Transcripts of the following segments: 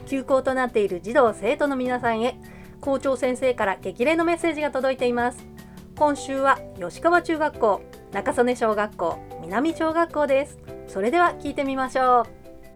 休校となっている児童生徒の皆さんへ、校長先生から激励のメッセージが届いています。今週は吉川中学校、中曽根小学校、南小学校です。それでは聞いてみましょ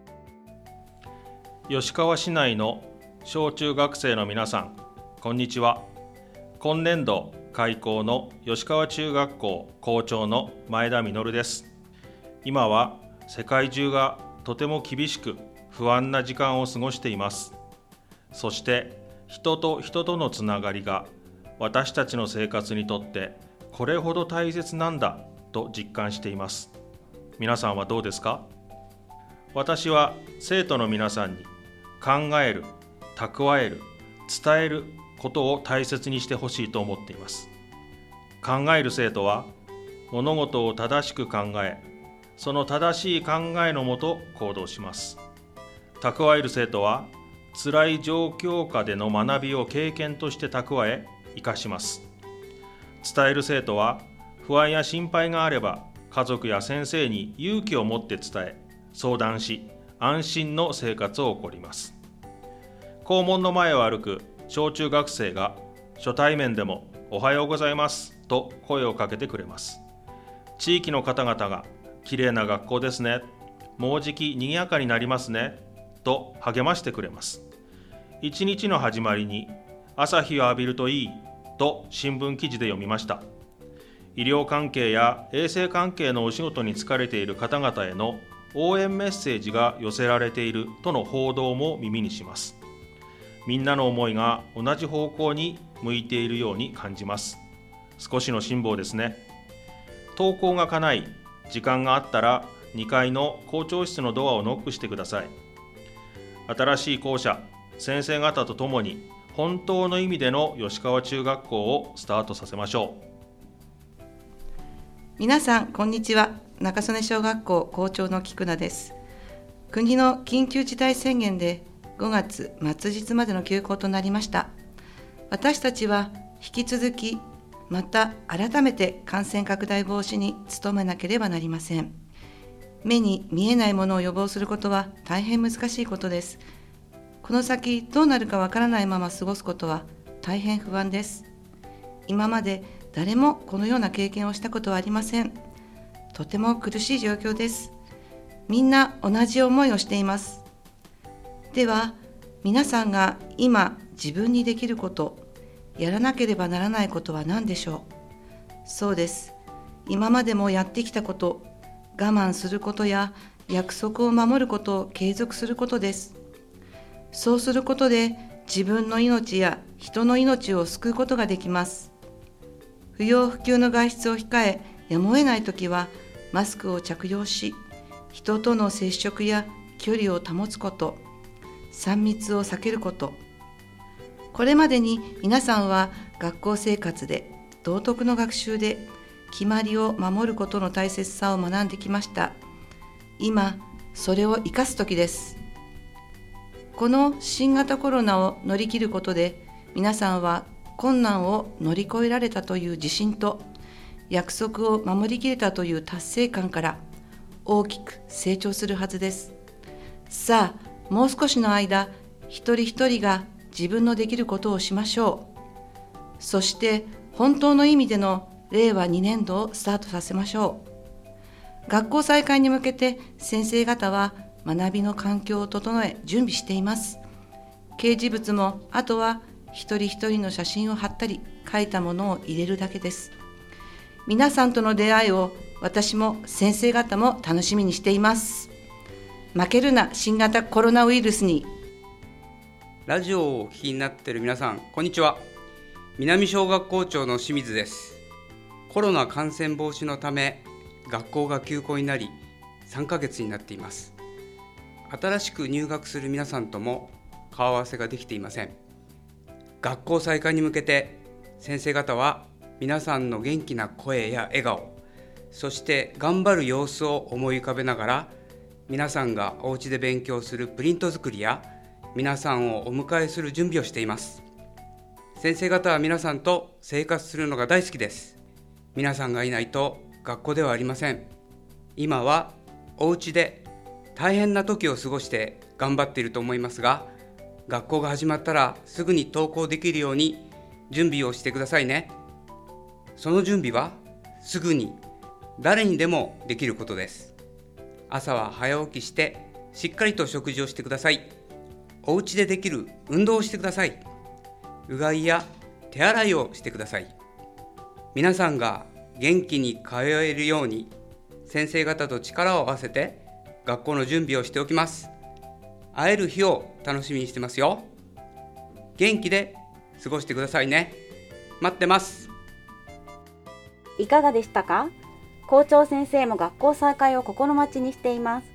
う。吉川市内の小中学生の皆さん、こんにちは。今年度開校の吉川中学校校長の前田実です。今は世界中がとても厳しく不安な時間を過ごしています。そして人と人とのつながりが私たちの生活にとってこれほど大切なんだと実感しています。皆さんはどうですか？私は生徒の皆さんに考える、蓄える、伝えることを大切にしてほしいと思っています。考える生徒は物事を正しく考え、その正しい考えのもと行動します。蓄える生徒は辛い状況下での学びを経験として蓄え、生かします。伝える生徒は不安や心配があれば家族や先生に勇気を持って伝え、相談し、安心の生活を送ります。校門の前を歩く小中学生が初対面でもおはようございますと声をかけてくれます。地域の方々がきれいな学校ですね、もうじき賑やかになりますねと励ましてくれます。一日の始まりに朝日を浴びるといいと新聞記事で読みました。医療関係や衛生関係のお仕事に就かれている方々への応援メッセージが寄せられているとの報道も耳にします。みんなの思いが同じ方向に向いているように感じます。少しの辛抱ですね。登校が叶い、時間があったら2階の校長室のドアをノックしてください。新しい校舎、先生方と共に本当の意味での吉川中学校をスタートさせましょう。 皆さんこんにちは。中曽根小学校校長の菊名です。国の緊急事態宣言で5月末日までの休校となりました。私たちは引き続きまた改めて感染拡大防止に努めなければなりません。目に見えないものを予防することは大変難しいことです。この先どうなるかわからないまま過ごすことは大変不安です。今まで誰もこのような経験をしたことはありません。とても苦しい状況です。みんな同じ思いをしています。では皆さんが今自分にできること、やらなければならないことは何でしょう？そうです。今までもやってきたこと、我慢することや約束を守ることを継続することです。そうすることで自分の命や人の命を救うことができます。不要不急の外出を控え、やむを得ないときはマスクを着用し、人との接触や距離を保つこと、3密を避けること。これまでに皆さんは学校生活で、道徳の学習で、決まりを守ることの大切さを学んできました。今、それを生かす時です。この新型コロナを乗り切ることで、皆さんは困難を乗り越えられたという自信と、約束を守りきれたという達成感から大きく成長するはずです。さあ、もう少しの間、一人一人が自分のできることをしましょう。そして本当の意味での令和2年度をスタートさせましょう。学校再開に向けて先生方は学びの環境を整え準備しています。掲示物もあとは一人一人の写真を貼ったり書いたものを入れるだけです。皆さんとの出会いを私も先生方も楽しみにしています。負けるな新型コロナウイルスに。 ラジオをお聞きになっている皆さん、こんにちは。南小学校長の清水です。コロナ感染防止のため学校が休校になり3ヶ月になっています。新しく入学する皆さんとも顔合わせができていません。学校再開に向けて先生方は皆さんの元気な声や笑顔、そして頑張る様子を思い浮かべながら、皆さんがお家で勉強するプリント作りや皆さんをお迎えする準備をしています。先生方は皆さんと生活するのが大好きです。皆さんがいないと学校ではありません。今はお家で大変な時を過ごして頑張っていると思いますが、 学校が始まったらすぐに登校できるように準備をしてくださいね。その準備はすぐに誰にでもできることです。朝は早起きしてしっかりと食事をしてください。お家でできる運動をしてください。うがいや手洗いをしてください。皆さんが元気に通えるように先生方と力を合わせて学校の準備をしておきます。会える日を楽しみにしてますよ。元気で過ごしてくださいね。待ってます。 いかがでしたか？校長先生も学校再開を心待ちにしています。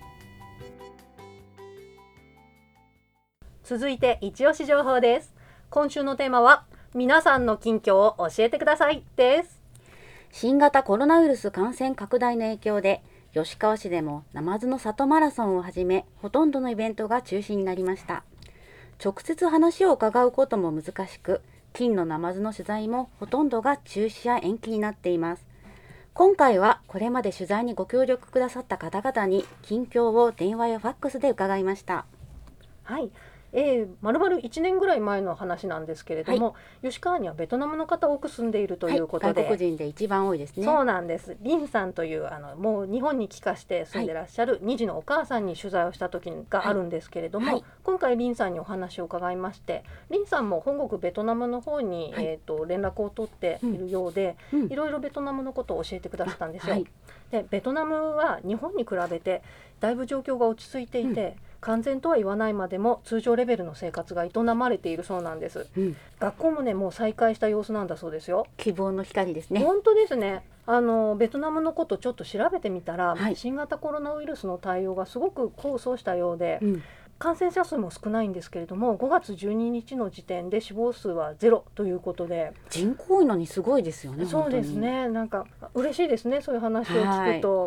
続いて一押し情報です。今週のテーマは皆さんの近況を教えてくださいです。 新型コロナウイルス感染拡大の影響で吉川市でもナマズの里マラソンをはじめほとんどのイベントが中止になりました。直接話を伺うことも難しく、金のナマズの取材もほとんどが中止や延期になっています。今回はこれまで取材にご協力くださった方々に近況を電話やファックスで伺いました。 はい、まるまる1年ぐらい前の話なんですけれども、吉川にはベトナムの方多く住んでいるということで、 外国人で一番多いですね。 そうなんです。リンさんというもう日本に帰化して住んでらっしゃる2児のお母さんに取材をした時があるんですけれども、今回リンさんにお話を伺いまして、リンさんも本国ベトナムの方に、連絡を取っているようで、いろいろベトナムのことを教えてくださったんですよ。でベトナムは日本に比べてだいぶ状況が落ち着いていて、完全とは言わないまでも通常レベルの生活が営まれているそうなんです。学校もねもう再開した様子なんだそうですよ。 希望の光ですね。 本当ですね。ベトナムのことちょっと調べてみたら、新型コロナウイルスの対応がすごく功を奏したようで、感染者数も少ないんですけれども、5月12日の時点で死亡数はゼロということで、 人口多いのにすごいですよね。 そうですね。なんか嬉しいですね、そういう話を聞くと。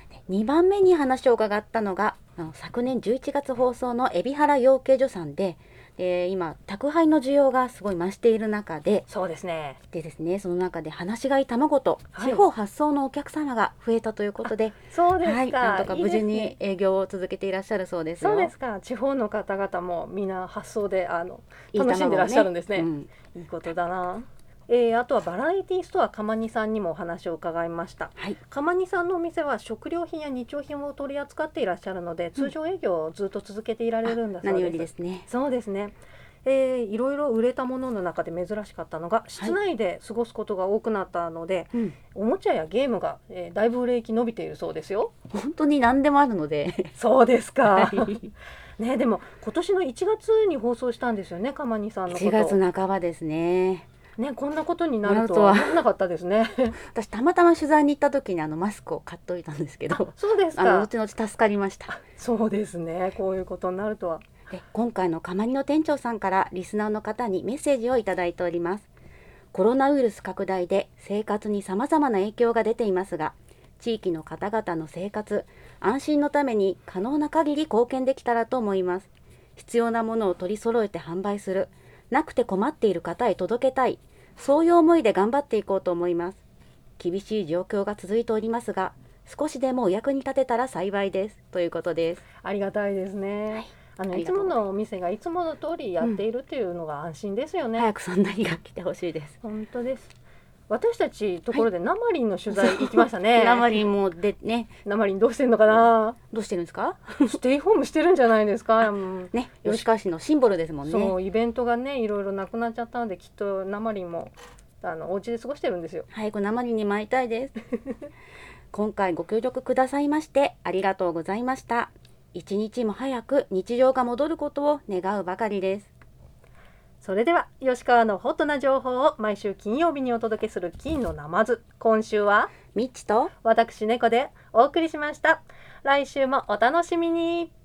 2番目に話を伺ったのが昨年11月放送の海老原養鶏所さんで、今宅配の需要がすごい増している中で、 そうですね。 でですね、その中で放し飼い卵と地方発送のお客様が増えたということで、 そうですか。 なんとか無事に営業を続けていらっしゃるそうですよ。 そうですか。地方の方々もみんな発送で楽しんでらっしゃるんですね。いいことだな。あとはバラエティストアかまにさんにもお話を伺いました。かまにさんのお店は食料品や日用品を取り扱っていらっしゃるので、通常営業をずっと続けていられるんだそうです。 何よりですね。 そうですね。いろいろ売れたものの中で珍しかったのが室内で過ごすことが多くなったので、おもちゃやゲームが、だいぶ売れ行き伸びているそうですよ。 本当に何でもあるのでそうですか。ね、でも今年の1月に放送したんですよね、かまにさんのこと。 1月半ばですね。 こんなことになるとは思わなかったですね。 私たまたま取材に行った時にマスクを買っておいたんですけど、 そうですか。 後々助かりました。 そうですね。こういうことになるとは。 で今回のかまにの店長さんからリスナーの方にメッセージをいただいております。コロナウイルス拡大で生活に様々な影響が出ていますが、地域の方々の生活、安心のために可能な限り貢献できたらと思います。必要なものを取り揃えて販売する、なくて困っている方へ届けたい、そういう思いで頑張っていこうと思います。厳しい状況が続いておりますが、少しでもお役に立てたら幸いですということです。 ありがたいですね。いつものお店がいつもの通りやっているっていうのが安心ですよね。 早くそんな日が来てほしいです。 本当です。私たちところでナマリンの取材行きましたね。 ナマリンもでね。 ナマリンどうしてるのかな。 どうしてるんですか？ ステイホームしてるんじゃないですか。 ね、吉川市のシンボルですもんね。 そう、イベントがねいろいろなくなっちゃったので、きっとナマリンもお家で過ごしてるんですよ。 早くナマリンに参りたいです。今回ご協力くださいましてありがとうございました。一日も早く日常が戻ることを願うばかりです。 それでは吉川のホットな情報を毎週金曜日にお届けする金のナマズ。今週はミッチと私猫でお送りしました。来週もお楽しみに。